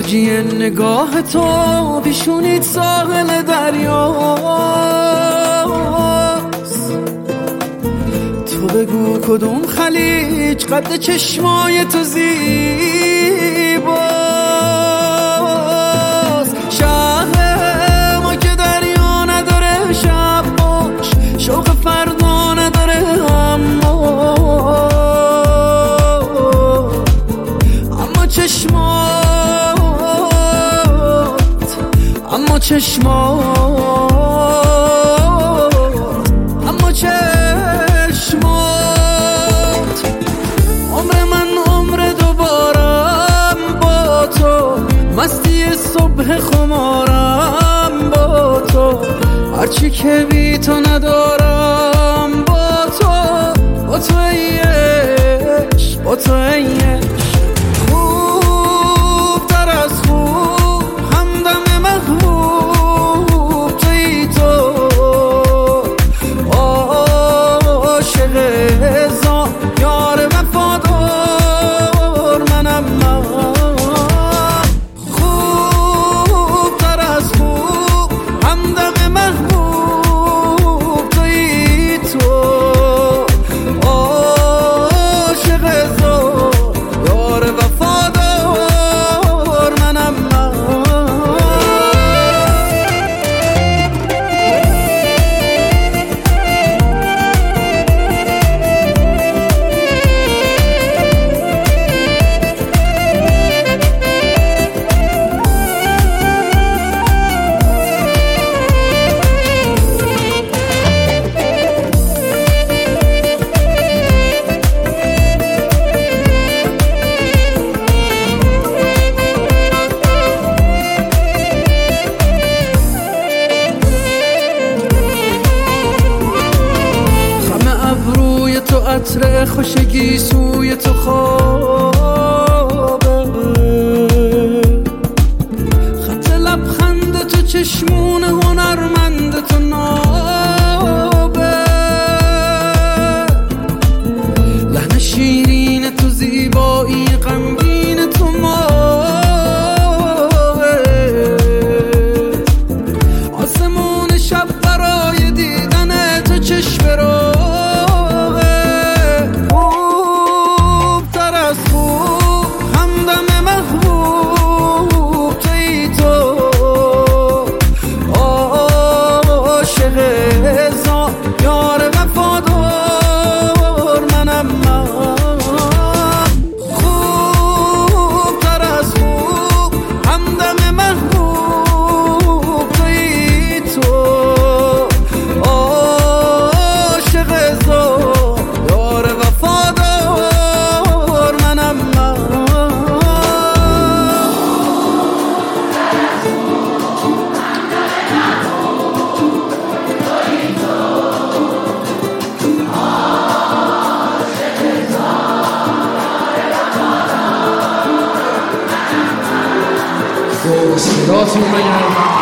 موجی نگاه تو پیشونیت ساحل دریاست. تو بگو کدوم خلیج قد چشمای تو زیباست. شهر ما که دریا نداره شب باش، شوق فردا نداره اما چشمات عمر من عمر دوبارم با تو، مستی صبح خمارم با تو، هرچی که بی تو ندارم با تو، با تو ای عشق، با تو ای عشق. خوب تر از خوب همدم محبوب توی تو، عاشق هزار یار وفادار منم من. خوب تر از خوب همدم محبوب توی تو، عاشق هزار یار وفادار منم من. تو عطر خوشگی سوی تو خوابه، خط لبخند تو چشمون هنرمند تو نابه، لحن شیرین تو زیبایی غمگین تو ماه، آسمون شب برای دیدن تو چشم رو یار وفادار منم من. خوب تر از خوب همدم محبوب توی تو، عاشق هزار یار وفادار منم من. صداتون بگردم